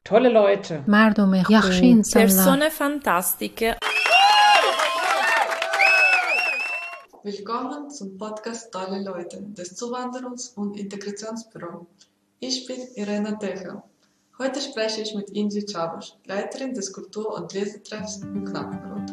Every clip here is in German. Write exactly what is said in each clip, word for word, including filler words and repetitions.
tolle Leute, مردم یخشی insanlar, persone fantastiche. Willkommen zum Podcast Tolle Leute des Zuwanderungs- und Integrationsbüro. Ich bin Irena Techer. Heute spreche ich mit Inji Czabosch, Leiterin des Kultur- und Lesetreffs im Knappenrot.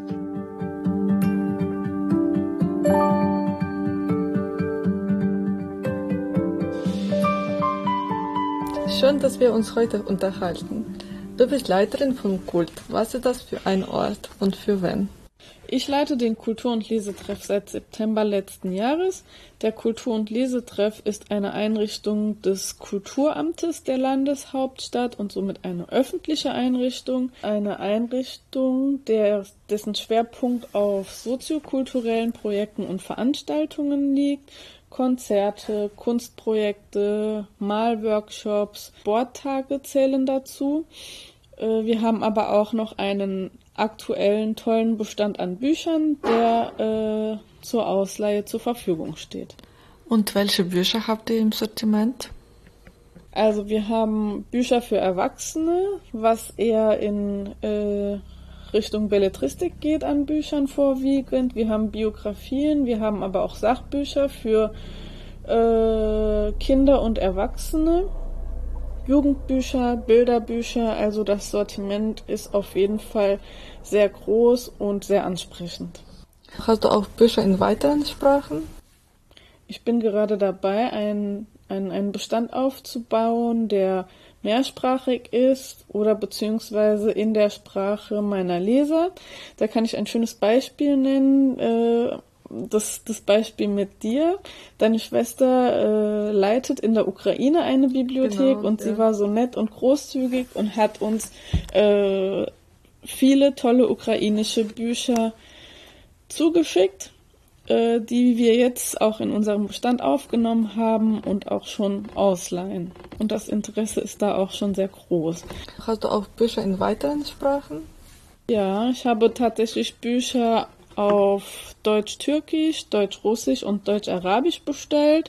Schön, dass wir uns heute unterhalten. Du bist Leiterin vom Kult. Was ist das für ein Ort und für wen? Ich leite den Kultur- und Lesetreff seit September letzten Jahres. Der Kultur- und Lesetreff ist eine Einrichtung des Kulturamtes der Landeshauptstadt und somit eine öffentliche Einrichtung. Eine Einrichtung, der, dessen Schwerpunkt auf soziokulturellen Projekten und Veranstaltungen liegt. Konzerte, Kunstprojekte, Malworkshops, Sporttage zählen dazu. Wir haben aber auch noch einen aktuellen tollen Bestand an Büchern, der äh, zur Ausleihe zur Verfügung steht. Und welche Bücher habt ihr im Sortiment? Also wir haben Bücher für Erwachsene, was eher in äh, Richtung Belletristik geht an Büchern vorwiegend. Wir haben Biografien, wir haben aber auch Sachbücher für äh, Kinder und Erwachsene. Jugendbücher, Bilderbücher, also das Sortiment ist auf jeden Fall sehr groß und sehr ansprechend. Hast du auch Bücher in weiteren Sprachen? Ich bin gerade dabei, einen, einen, einen Bestand aufzubauen, der mehrsprachig ist oder beziehungsweise in der Sprache meiner Leser. Da kann ich ein schönes Beispiel nennen. Äh, Das, das Beispiel mit dir. Deine Schwester äh, leitet in der Ukraine eine Bibliothek Genau, und ja. sie war so nett und großzügig und hat uns äh, viele tolle ukrainische Bücher zugeschickt, äh, die wir jetzt auch in unserem Bestand aufgenommen haben und auch schon ausleihen. Und das Interesse ist da auch schon sehr groß. Hast du auch Bücher in weiteren Sprachen? Ja, ich habe tatsächlich Bücher auf Deutsch-Türkisch, Deutsch-Russisch und Deutsch-Arabisch bestellt.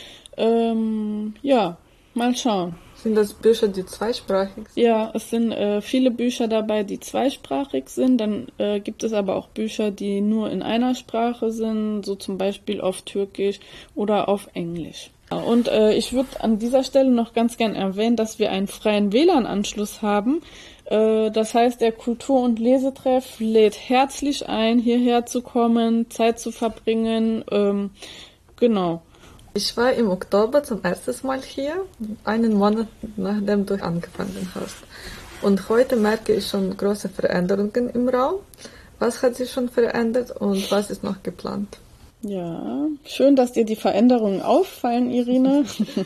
Ähm, ja, mal schauen. Sind das Bücher, die zweisprachig sind? Ja, es sind äh, viele Bücher dabei, die zweisprachig sind. Dann äh, gibt es aber auch Bücher, die nur in einer Sprache sind, so zum Beispiel auf Türkisch oder auf Englisch. Und äh, ich würde an dieser Stelle noch ganz gern erwähnen, dass wir einen freien W L A N-Anschluss haben. Äh, das heißt, der Kultur- und Lesetreff lädt herzlich ein, hierher zu kommen, Zeit zu verbringen. Ähm, genau. Ich war im Oktober zum ersten Mal hier, einen Monat nachdem du angefangen hast. Und heute merke ich schon große Veränderungen im Raum. Was hat sich schon verändert und was ist noch geplant? Ja, schön, dass dir die Veränderungen auffallen, Irina.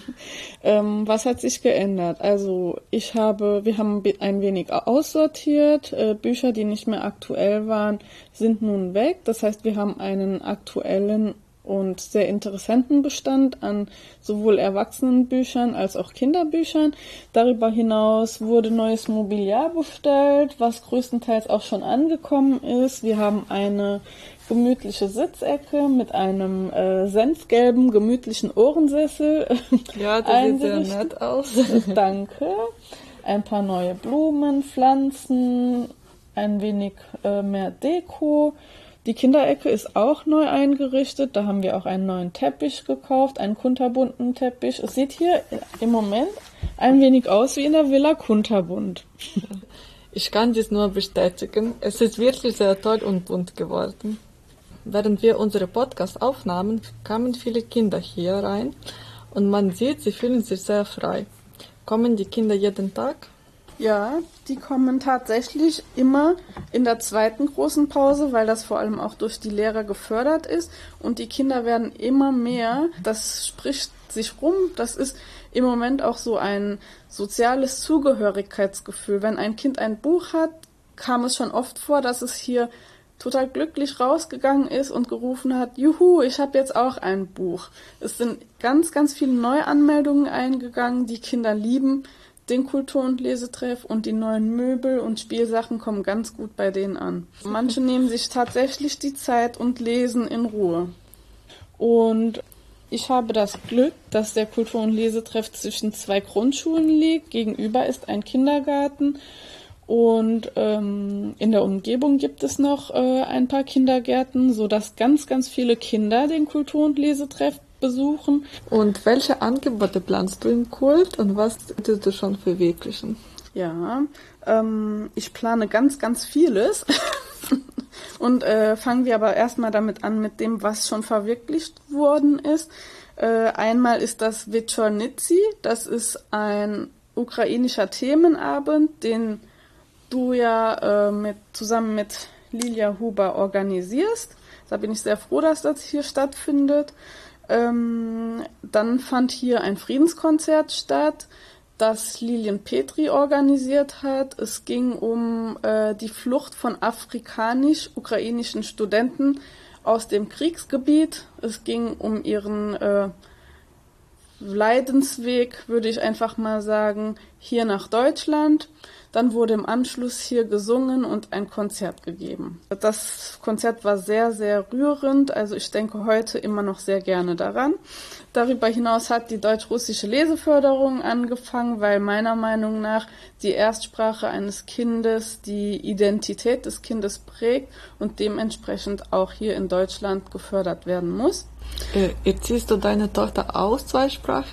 ähm, was hat sich geändert? Also ich habe, wir haben ein wenig aussortiert. Äh, Bücher, die nicht mehr aktuell waren, sind nun weg. Das heißt, wir haben einen aktuellen und sehr interessanten Bestand an sowohl Erwachsenenbüchern als auch Kinderbüchern. Darüber hinaus wurde neues Mobiliar bestellt, was größtenteils auch schon angekommen ist. Wir haben eine gemütliche Sitzecke mit einem äh, senfgelben, gemütlichen Ohrensessel. Ja, das sieht sehr nett aus. Danke. Ein paar neue Blumen, Pflanzen, ein wenig äh, mehr Deko. Die Kinderecke ist auch neu eingerichtet. Da haben wir auch einen neuen Teppich gekauft, einen kunterbunten Teppich. Es sieht hier im Moment ein wenig aus wie in der Villa Kunterbund. Ich kann dies nur bestätigen. Es ist wirklich sehr toll und bunt geworden. Während wir unsere Podcast aufnahmen, kamen viele Kinder hier rein und man sieht, sie fühlen sich sehr frei. Kommen die Kinder jeden Tag? Ja, die kommen tatsächlich immer in der zweiten großen Pause, weil das vor allem auch durch die Lehrer gefördert ist und die Kinder werden immer mehr. Das spricht sich rum. Das ist im Moment auch so ein soziales Zugehörigkeitsgefühl. Wenn ein Kind ein Buch hat, kam es schon oft vor, dass es hier total glücklich rausgegangen ist und gerufen hat, juhu, ich habe jetzt auch ein Buch. Es sind ganz, ganz viele Neuanmeldungen eingegangen. Die Kinder lieben den Kultur- und Lesetreff und die neuen Möbel und Spielsachen kommen ganz gut bei denen an. Manche nehmen sich tatsächlich die Zeit und lesen in Ruhe. Und Ich habe das Glück, dass der Kultur- und Lesetreff zwischen zwei Grundschulen liegt. Gegenüber ist ein Kindergarten und ähm, in der Umgebung gibt es noch äh, ein paar Kindergärten, sodass ganz, ganz viele Kinder den Kultur- und Lesetreff besuchen. Und welche Angebote planst du im Kult und was würdest du schon verwirklichen? Ja, ähm, ich plane ganz, ganz vieles. Und äh, fangen wir aber erstmal damit an, mit dem, was schon verwirklicht worden ist. Äh, einmal ist das Wieczornicy, das ist ein ukrainischer Themenabend, den du ja äh, mit, zusammen mit Lilia Huber organisierst. Da bin ich sehr froh, dass das hier stattfindet. Ähm, dann fand hier ein Friedenskonzert statt, das Lilian Petri organisiert hat. Es ging um äh, die Flucht von afrikanisch-ukrainischen Studenten aus dem Kriegsgebiet. Es ging um ihren äh, Leidensweg, würde ich einfach mal sagen, hier nach Deutschland. Dann wurde im Anschluss hier gesungen und ein Konzert gegeben. Das Konzert war sehr, sehr rührend, also ich denke heute immer noch sehr gerne daran. Darüber hinaus hat die deutsch-russische Leseförderung angefangen, weil meiner Meinung nach die Erstsprache eines Kindes die Identität des Kindes prägt und dementsprechend auch hier in Deutschland gefördert werden muss. Äh, erziehst du deine Tochter auch zweisprachig?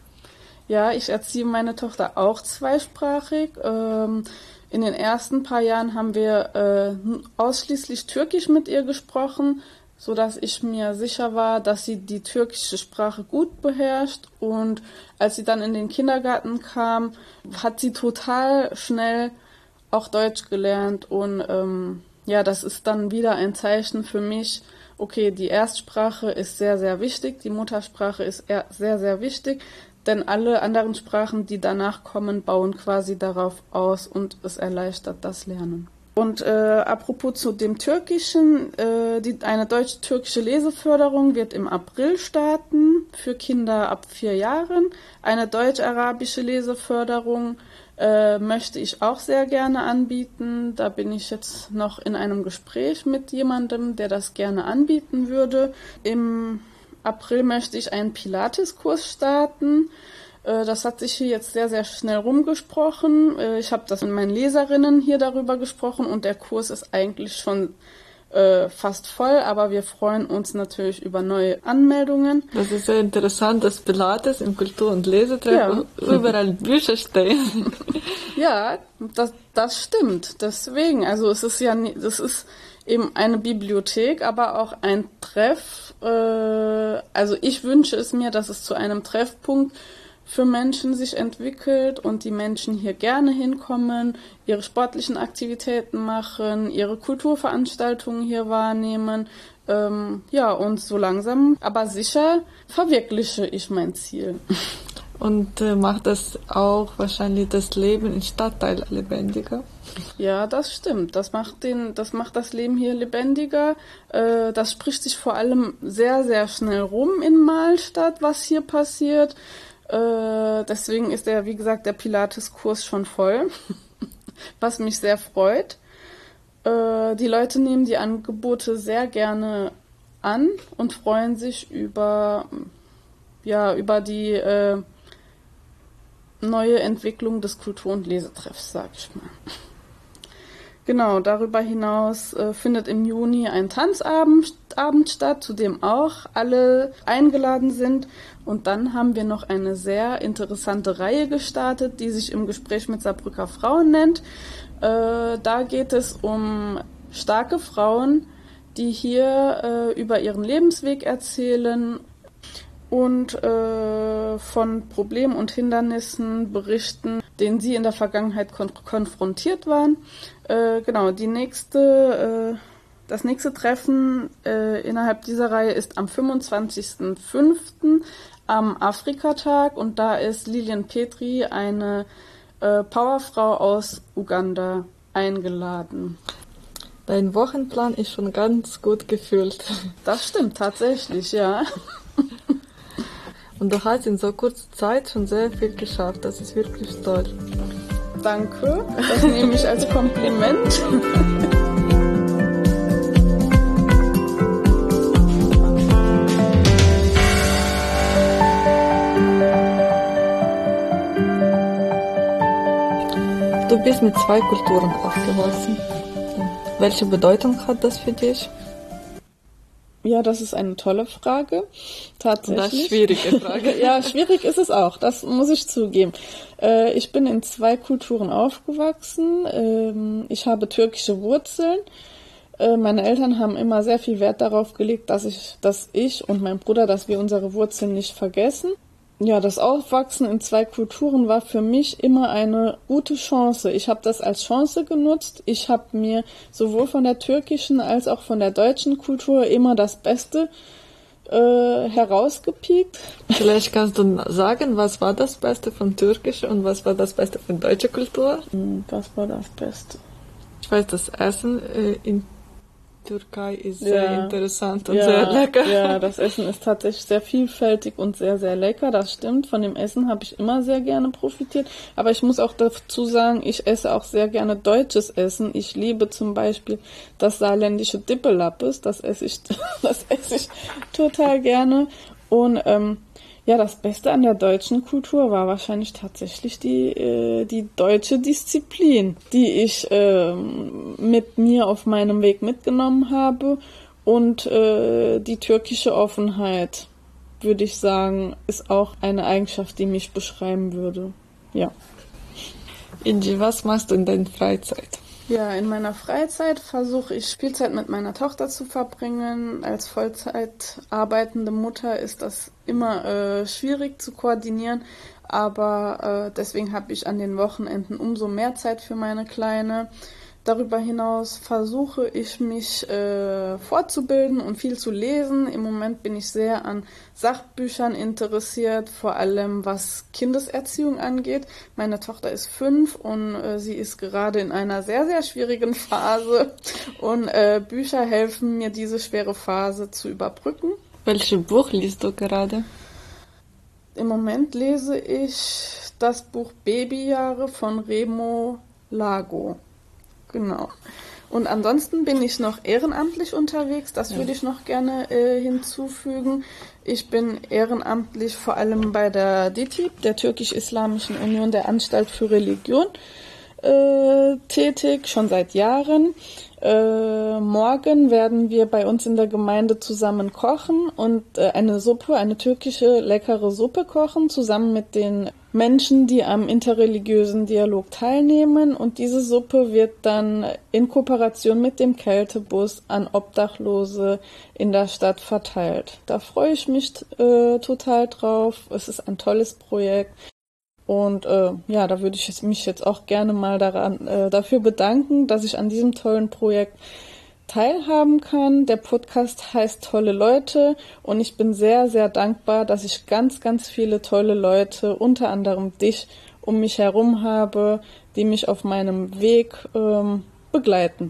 Ja, ich erziehe meine Tochter auch zweisprachig. Ähm, in den ersten paar Jahren haben wir äh, ausschließlich Türkisch mit ihr gesprochen, sodass ich mir sicher war, dass sie die türkische Sprache gut beherrscht. Und als sie dann in den Kindergarten kam, hat sie total schnell auch Deutsch gelernt. Und ähm, ja, das ist dann wieder ein Zeichen für mich, okay, die Erstsprache ist sehr, sehr wichtig, die Muttersprache ist sehr, sehr wichtig. Denn alle anderen Sprachen, die danach kommen, bauen quasi darauf aus und es erleichtert das Lernen. Und äh, apropos zu dem Türkischen, äh, die, eine deutsch-türkische Leseförderung wird im April starten für Kinder ab vier Jahren. Eine deutsch-arabische Leseförderung äh, möchte ich auch sehr gerne anbieten. Da bin ich jetzt noch in einem Gespräch mit jemandem, der das gerne anbieten würde. Im April möchte ich einen Pilates-Kurs starten. Das hat sich hier jetzt sehr, sehr schnell rumgesprochen. Ich habe das mit meinen Leserinnen hier darüber gesprochen und der Kurs ist eigentlich schon äh, fast voll, aber wir freuen uns natürlich über neue Anmeldungen. Das ist sehr interessant, dass Pilates im Kultur- und Lesetreff ja. überall Bücher stehen. Ja, das, das stimmt. Deswegen, also es ist ja, das ist eben eine Bibliothek, aber auch ein Treff. Äh, also ich wünsche es mir, dass es zu einem Treffpunkt für Menschen sich entwickelt und die Menschen hier gerne hinkommen, ihre sportlichen Aktivitäten machen, ihre Kulturveranstaltungen hier wahrnehmen. Ähm, ja, und so langsam, aber sicher verwirkliche ich mein Ziel. Und äh, macht das auch wahrscheinlich das Leben im Stadtteil lebendiger? Ja, das stimmt. Das macht den, das macht das Leben hier lebendiger. Äh, das spricht sich vor allem sehr, sehr schnell rum in Mahlstadt, was hier passiert. Äh, deswegen ist der, wie gesagt, der Pilates-Kurs schon voll, was mich sehr freut. Äh, die Leute nehmen die Angebote sehr gerne an und freuen sich über, ja, über die äh, neue Entwicklung des Kultur- und Lesetreffs, sag ich mal. Genau, darüber hinaus äh, findet im Juni ein Tanzabend Abend statt, zu dem auch alle eingeladen sind. Und dann haben wir noch eine sehr interessante Reihe gestartet, die sich im Gespräch mit Saarbrücker Frauen nennt. Äh, da geht es um starke Frauen, die hier äh, über ihren Lebensweg erzählen und äh, von Problemen und Hindernissen berichten, denen sie in der Vergangenheit kon- konfrontiert waren. Äh, genau, die nächste, äh, das nächste Treffen äh, innerhalb dieser Reihe ist am fünfundzwanzigsten fünften am Afrikatag und da ist Lilian Petri, eine äh, Powerfrau aus Uganda, eingeladen. Dein Wochenplan ist schon ganz gut gefüllt. Das stimmt tatsächlich, ja. Und du hast in so kurzer Zeit schon sehr viel geschafft. Das ist wirklich toll. Danke, das nehme ich als Kompliment. bist mit zwei Kulturen aufgewachsen. Welche Bedeutung hat das für dich? Ja, das ist eine tolle Frage. Tatsächlich. Das ist eine schwierige Frage. Ja, schwierig ist es auch, das muss ich zugeben. Äh, ich bin in zwei Kulturen aufgewachsen. Ähm, ich habe türkische Wurzeln. Äh, meine Eltern haben immer sehr viel Wert darauf gelegt, dass ich, dass ich und mein Bruder, dass wir unsere Wurzeln nicht vergessen. Ja, das Aufwachsen in zwei Kulturen war für mich immer eine gute Chance. Ich habe das als Chance genutzt. Ich habe mir sowohl von der türkischen als auch von der deutschen Kultur immer das Beste äh, herausgepiekt. Vielleicht kannst du sagen, was war das Beste von türkischer und was war das Beste von deutscher Kultur? Was war das Beste? Ich weiß, das Essen äh, in Türkei ist ja sehr interessant und ja, sehr lecker. Ja, das Essen ist tatsächlich sehr vielfältig und sehr, sehr lecker. Das stimmt. Von dem Essen habe ich immer sehr gerne profitiert. Aber ich muss auch dazu sagen, ich esse auch sehr gerne deutsches Essen. Ich liebe zum Beispiel das saarländische Dippelappes. Das esse ich, das esse ich total gerne. Und ähm, ja, das Beste an der deutschen Kultur war wahrscheinlich tatsächlich die, äh, die deutsche Disziplin, die ich äh, mit mir auf meinem Weg mitgenommen habe. Und äh, die türkische Offenheit, würde ich sagen, ist auch eine Eigenschaft, die mich beschreiben würde. Ja. Ingi, was machst du in deiner Freizeit? Ja, in meiner Freizeit versuche ich Spielzeit mit meiner Tochter zu verbringen. Als Vollzeit arbeitende Mutter ist das immer äh, schwierig zu koordinieren, aber äh, deswegen habe ich an den Wochenenden umso mehr Zeit für meine Kleine. Darüber hinaus versuche ich mich äh, fortzubilden und viel zu lesen. Im Moment bin ich sehr an Sachbüchern interessiert, vor allem was Kindeserziehung angeht. Meine Tochter ist fünf und äh, sie ist gerade in einer sehr, sehr schwierigen Phase und äh, Bücher helfen mir, diese schwere Phase zu überbrücken. Welches Buch liest du gerade? Im Moment lese ich das Buch Babyjahre von Remo Lago. Genau. Und ansonsten bin ich noch ehrenamtlich unterwegs, das ja. würde ich noch gerne äh, hinzufügen. Ich bin ehrenamtlich vor allem bei der D I T I B, der Türkisch-Islamischen Union der Anstalt für Religion, äh, tätig, schon seit Jahren. Äh, morgen werden wir bei uns in der Gemeinde zusammen kochen und äh, eine Suppe, eine türkische leckere Suppe kochen, zusammen mit den Menschen, die am interreligiösen Dialog teilnehmen. Und diese Suppe wird dann in Kooperation mit dem Kältebus an Obdachlose in der Stadt verteilt. Da freue ich mich äh, total drauf. Es ist ein tolles Projekt. Und äh, ja, da würde ich mich jetzt auch gerne mal daran, äh, dafür bedanken, dass ich an diesem tollen Projekt teilhaben kann. Der Podcast heißt Tolle Leute und ich bin sehr, sehr dankbar, dass ich ganz, ganz viele tolle Leute, unter anderem dich, um mich herum habe, die mich auf meinem Weg ähm, begleiten.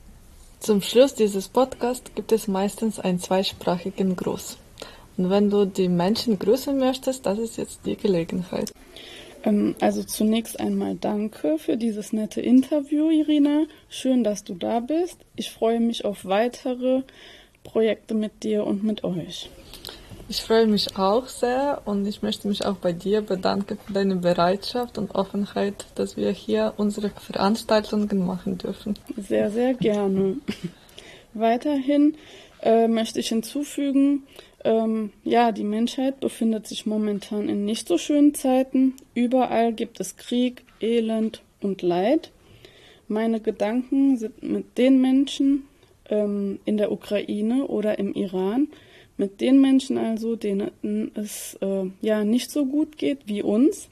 Zum Schluss dieses Podcasts gibt es meistens einen zweisprachigen Gruß. Und wenn du die Menschen grüßen möchtest, das ist jetzt die Gelegenheit. Also zunächst einmal danke für dieses nette Interview, Irina. Schön, dass du da bist. Ich freue mich auf weitere Projekte mit dir und mit euch. Ich freue mich auch sehr und ich möchte mich auch bei dir bedanken für deine Bereitschaft und Offenheit, dass wir hier unsere Veranstaltungen machen dürfen. Sehr, sehr gerne. Weiterhin äh, möchte ich hinzufügen, Ähm, ja, die Menschheit befindet sich momentan in nicht so schönen Zeiten. Überall gibt es Krieg, Elend und Leid. Meine Gedanken sind mit den Menschen ähm, in der Ukraine oder im Iran, mit den Menschen also, denen es äh, ja nicht so gut geht wie uns.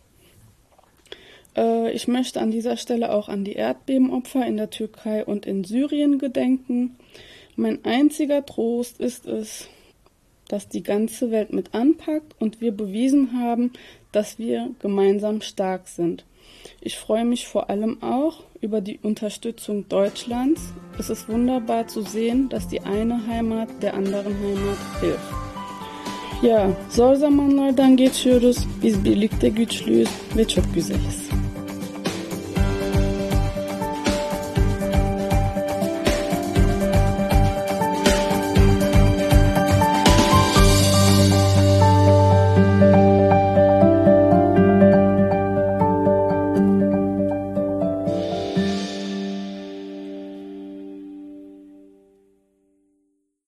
Äh, ich möchte an dieser Stelle auch an die Erdbebenopfer in der Türkei und in Syrien gedenken. Mein einziger Trost ist es, dass die ganze Welt mit anpackt und wir bewiesen haben, dass wir gemeinsam stark sind. Ich freue mich vor allem auch über die Unterstützung Deutschlands. Es ist wunderbar zu sehen, dass die eine Heimat der anderen Heimat hilft. Ya, zor zamanlardan geçiyoruz. Biz birlikte güçlüyüz ve çok güzeliz.